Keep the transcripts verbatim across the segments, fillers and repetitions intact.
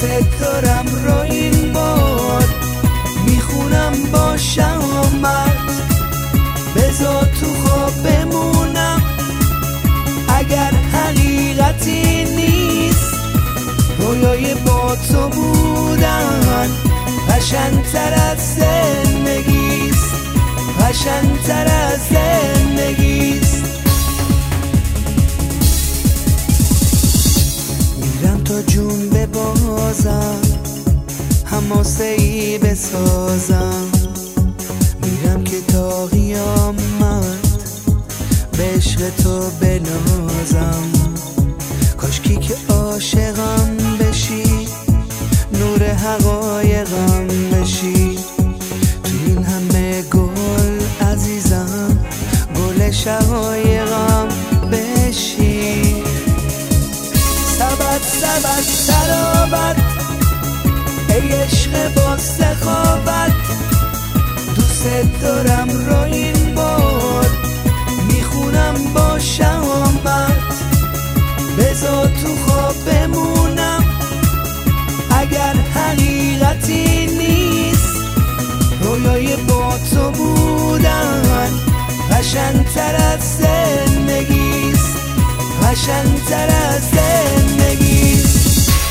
دوست دارم رو این بار میخونم با شهامت، بذار تو خواب بمونم اگر حقیقتی نیست. رویای با تو بودن قشنگ‌تر از زندگیست، قشنگ‌تر از زندگیست. میرم تا جون ببازم، حماسه‌ای بسازم، میرم که تا قیامت به عشق تو بنازم. کاشکی که عاشقم بشی، نور حقایقم بشی، تو این همه گل عزیزم گل شقایقم بشی. سبت سبت سرابت ای عشق با سخاوت، دوست دارم رو این بار میخونم با شهامت، بذار تو خواب بمونم اگر حقیقتی نیست. رویای با تو بودن قشنگ‌تر از زندگیست، قشنگ‌تر از زندگیست.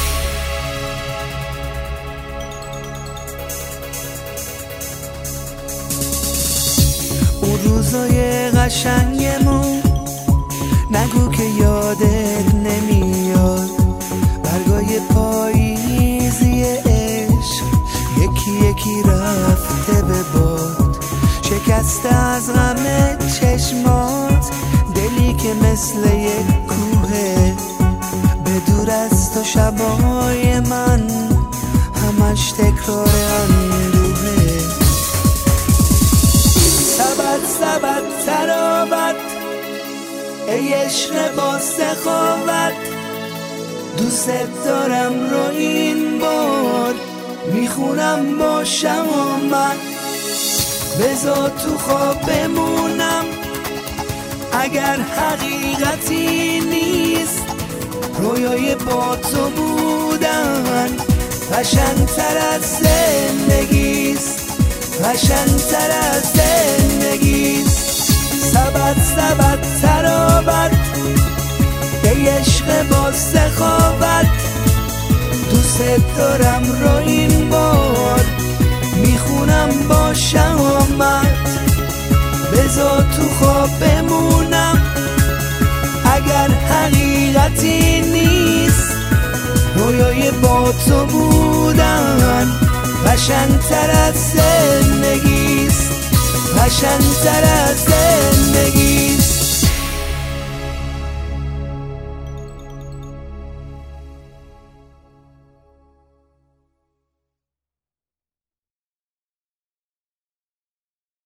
اون روزای قشنگمون نگو که یادت نمیاد، برگای پاییزی عشق یکی یکی رفته به باد، شکسته از غم چشمات دلی که مثل یک کوهه، به دور از تو شبای من همش تکرار اندوهه. سبت سبت ترابت ای عشق با سخاوت، دوست دارم رو این بار میخونم با شهامت، بذار تو خواب بمونم اگر حقیقتی نیست. رویای با تو بودن قشنگ‌تر از زندگیست، قشنگ‌تر از زندگیست. سبت سبت ترابت ای عشق با سخاوت، دوست دارم رو این بار میخونم با شهامت، بذار تو خواب بمونم اگر حقیقتی نیست. رویای با تو بودن قشنگ‌تر از زندگیست، قشنگ‌تر از زندگی.